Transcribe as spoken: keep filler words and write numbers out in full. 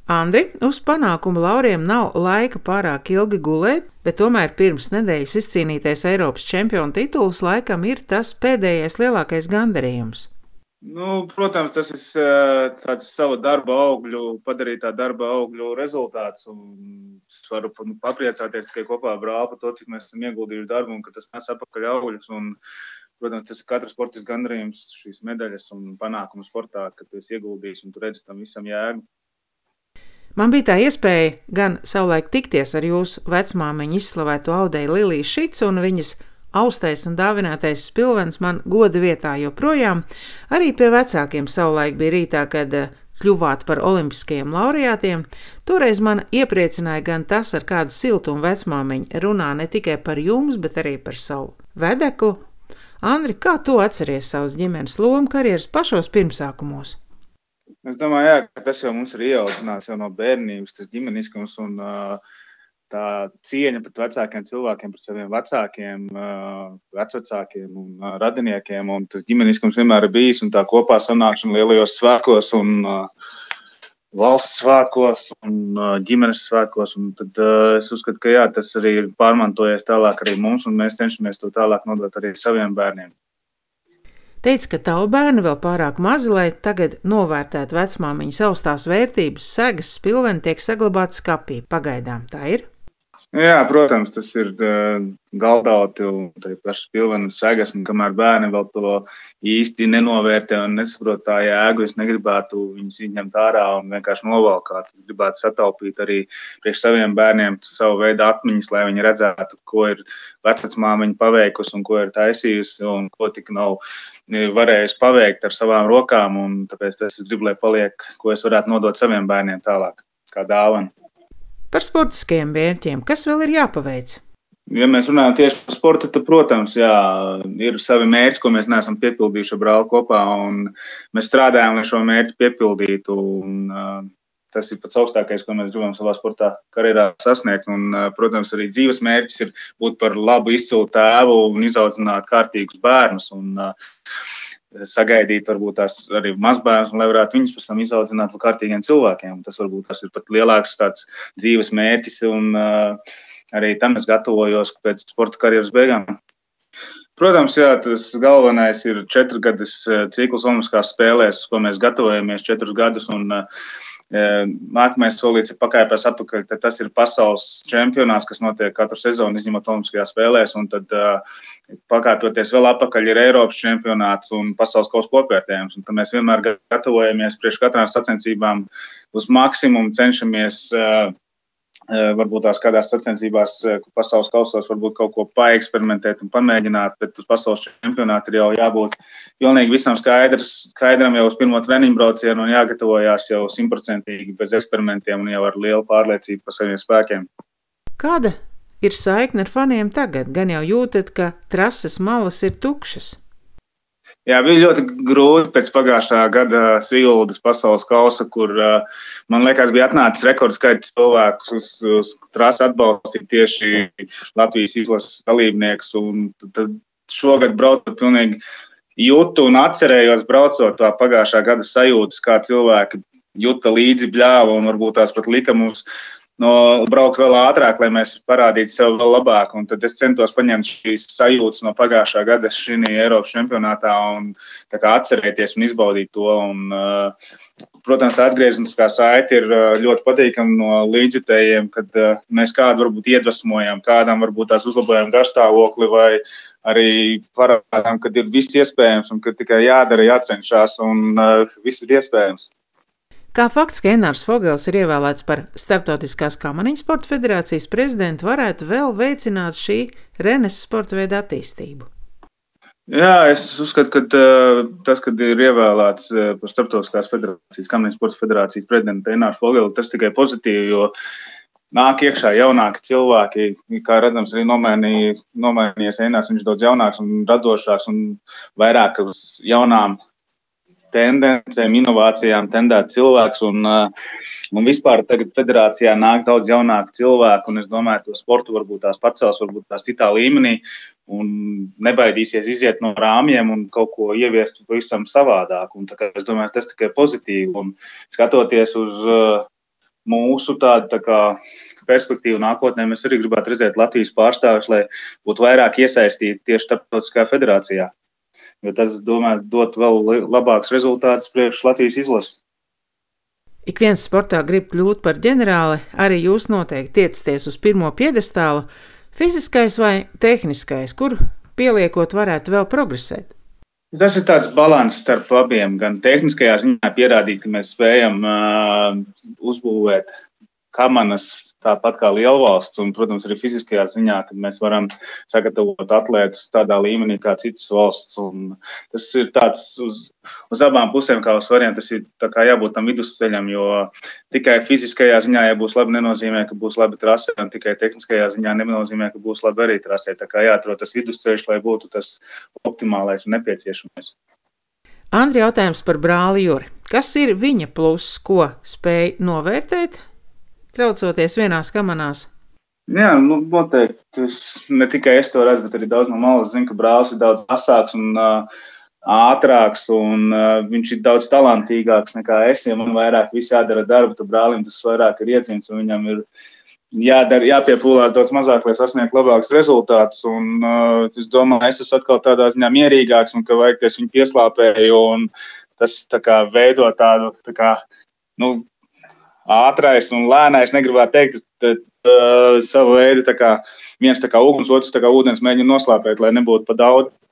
Andri, uz panākumu lauriem nav laika pārāk ilgi gulēt, bet tomēr pirms nedēļas izcīnītais Eiropas čempionu tituls laikam ir tas pēdējais lielākais gandarījums. Nu, protams, tas ir uh, tāds sava darba augļu, padarītā darba augļu rezultāts. Un es varu papriecāties tikai kopā ar brāli par to, cik mēs esam ieguldījuši darbu un ka tas nes atpakaļ augļus. Un, protams, tas ir katra sportists gandarījums, šīs medaļas un panākumu sportā, kad tu esi ieguldījis un tu redzi tam visam jēgu. Man bija tā iespēja gan savulaik tikties ar jūsu vecmāmiņu izslavēto Audeju Liliju Šicu un viņas austais un dāvinātais spilvens man goda vietā joprojām. Arī pie vecākiem savulaik bija rītā, kad kļuvāt par olimpiskajiem laureātiem. Toreiz man iepriecināja gan tas, ar kādu siltumu vecmāmiņa runā ne tikai par jums, bet arī par savu vedeklu. Andri, kā tu atceries savas ģimenes lomu karjeras pašos pirmsākumos? Es domāju, jā, ka tas jau mums ir ieaudzināts jau no bērnības, tas ģimeniskums un uh, tā cieņa pret vecākiem cilvēkiem, pret saviem vecākiem, uh, vecvecākiem un uh, radiniekiem. Un tas ģimeniskums vienmēr ir bijis un tā kopā sanākšana lielajos svētkos un uh, valsts svētkos un uh, ģimenes svētkos. Un tad uh, es uzskatu, ka jā, tas arī ir pārmantojies tālāk arī mums un mēs cenšamies to tālāk nodot arī saviem bērniem. Teica, ka tavu bērni vēl pārāk mazi, lai tagad novērtētu vecmāmiņas austās vērtības, segas, spilveni tiek saglabāti skapī. Pagaidām tā ir? Jā, protams, tas ir uh, galdauti un tā ir paši spilveni un segas, un kamēr bērni vēl to īsti nenovērtē un nesaprot tā jēgu, es negribētu viņus izņemt ārā un vienkārši novalkāt. Es gribētu sataupīt arī priekš saviem bērniem savu veidu atmiņas, lai viņi redzētu, ko ir vecvecmāmiņa paveikusi un ko ir taisījusi un ko tik nav varējusi paveikt ar savām rokām. Un tāpēc es gribu, lai paliek, ko es varētu nodot saviem bērniem tālāk, kā dāvanu. Par sportiskajiem mērķiem, kas vēl ir jāpaveic? Ja mēs runājam tieši par sportu, tad, protams, jā, ir savi mērķi, ko mēs neesam piepildījuši ar brāli kopā, un mēs strādājam, lai šo mērķi piepildītu. Un, uh, tas ir pats augstākais, ko mēs gribam savā sportā karjerā sasniegt. Un, uh, protams, arī dzīves mērķis ir būt par labu izcilu tēvu un izaudzināt kārtīgus bērnus. Un, uh, sagaidīt varbūt tās arī mazbērnus, un lai varētu viņus pēc tam izaudzināt par kārtīgiem cilvēkiem. Tas varbūt tas ir pat lielāks tāds dzīves mērķis, un uh, arī tam es gatavojos pēc sporta karjeras beigām. Protams, jā, tas galvenais ir četru gadus cikls olimpiskās spēlēs, ko mēs gatavojamies četrus gadus, un uh, nākamais solīts ir pakāpēs atpakaļ, tad tas ir pasaules čempionāts, kas notiek katru sezonu, izņemot olimpiskajās spēlēs, un tad uh, pakāpjoties vēl atpakaļ ir Eiropas čempionāts un pasaules kausa kopvērtējums, un tad mēs vienmēr gatavojamies priekš katrām sacensībām uz maksimumu, cenšamies uh, varbūt tās kādās sacensībās, pasaules kausos varbūt kaut ko paeksperimentēt un pamēģināt, bet uz pasaules čempionātu ir jau jābūt pilnīgi visam skaidrs, skaidram jau uz pirmo treniņu braucienu un jāgatavojās jau simtprocentīgi bez eksperimentiem un jau ar lielu pārliecību par saviem spēkiem. Kāda ir saikne ar faniem tagad? Gan jau jūtat, ka trases malas ir tukšas. Jā, bija ļoti grūti pēc pagājušā gada Siguldas pasaules kausa, kur, man liekas, bija atnācis rekords skaits cilvēku uz, uz trasi atbalstīt tieši Latvijas izlases dalībniekus. Un tad šogad braucot pilnīgi jūtu un atcerējos braucot tā pagājušā gada sajūtas, kā cilvēki juta līdzi bļāva un varbūt tās pat lika mums no braukt vēl ātrāk, lai mēs parādītu sev vēl labāk. Un tad es centos paņemt šīs sajūtas no pagājušā gada šī Eiropas čempionātā un tā kā atcerēties un izbaudīt to. Un, protams, tā atgriezniskā saite ir ļoti patīkama no līdzjutējiem, kad mēs kādu varbūt iedvesmojam, kādam varbūt tās uzlabojam garstāvokli vai arī parādām, kad ir viss iespējams un ka tikai jādara, jācenšas un viss ir iespējams. Kā fakts, ka Enārs Fogels ir ievēlēts par Starptautiskās kamaniņu sporta federācijas prezidentu, varētu vēl veicināt šī Rennes sporta veida attīstību? Jā, es uzskatu, ka uh, tas, kad ir ievēlēts uh, par Starptautiskās federācijas kamaniņu sporta federācijas prezidentu Enārs Fogelu, tas tikai pozitīvi, jo nāk iekšā jaunāki cilvēki, kā redzams, arī nomainījies, nomainījies Enārs, viņš daudz jaunāks un radošāks un vairāk uz jaunām tendencēm, inovācijām tendēt cilvēks, un, un vispār tagad federācijā nāk daudz jaunāku cilvēku, un es domāju, to sportu varbūt tās pacels, varbūt tās citā līmenī, un nebaidīsies iziet no rāmjiem un kaut ko ieviest pavisam savādāk, un tā kā es domāju, tas tikai pozitīvi, un skatoties uz mūsu tāda tā kā perspektīva nākotnē. Mēs arī gribētu redzēt Latvijas pārstāvjus, lai būtu vairāk iesaistīti tieši starptautiskajā federācijā. Jo tas, domāju, dot vēl labāks rezultātus priekš Latvijas izlases. Ik viens sportā grib kļūt par ģenerāli, arī jūs noteikti tiecaties uz pirmo piedestālu. Fiziskais vai tehniskais, kur pieliekot varētu vēl progresēt? Tas ir tāds balanss starp abiem. Gan tehniskajā ziņā pierādīt, ka mēs spējam uh, uzbūvēt kamanas tāpat kā lielvalsts, un, protams, arī fiziskajā ziņā, kad mēs varam sagatavot atlētus tādā līmenī kā citas valsts. Un tas ir tāds uz, uz abām pusēm kā uz variantu, tas ir tā kā jābūt tam vidusceļam, jo tikai fiziskajā ziņā, ja būs labi, nenozīmē, ka būs labi trasē, un tikai tehniskajā ziņā nenozīmē, ka būs labi arī trasē. Tā kā jāatrod tas vidusceļš, lai būtu tas optimālais un nepieciešamais. Andri, jautājums par brāli Juri. Kas ir viņa pluss, ko spēj novērtēt, traucoties vienās kamanās? Jā, nu, noteikti. Ne tikai es to redzu, bet arī daudz no malas zinu, ka brālis ir daudz asāks un uh, ātrāks, un uh, viņš ir daudz talantīgāks nekā es. Ja man vairāk viss jādara darbu, tad brālim tas vairāk ir iedzimts, un viņam ir jādara, jāpiepūlās daudz mazāk, lai sasniegtu labākus rezultātus. Un uh, es domāju, es esmu atkal tādā ziņā mierīgāks, un ka vajag es viņu pieslāpēju, un tas tā kā veido tādu, tā kā, nu, ātrais un lēnais, negribētu teikt, tad uh, savu veidu tā kā viens tā kā uguns, otrs tā kā ūdens mēģina noslāpēt, lai nebūtu pa daudz.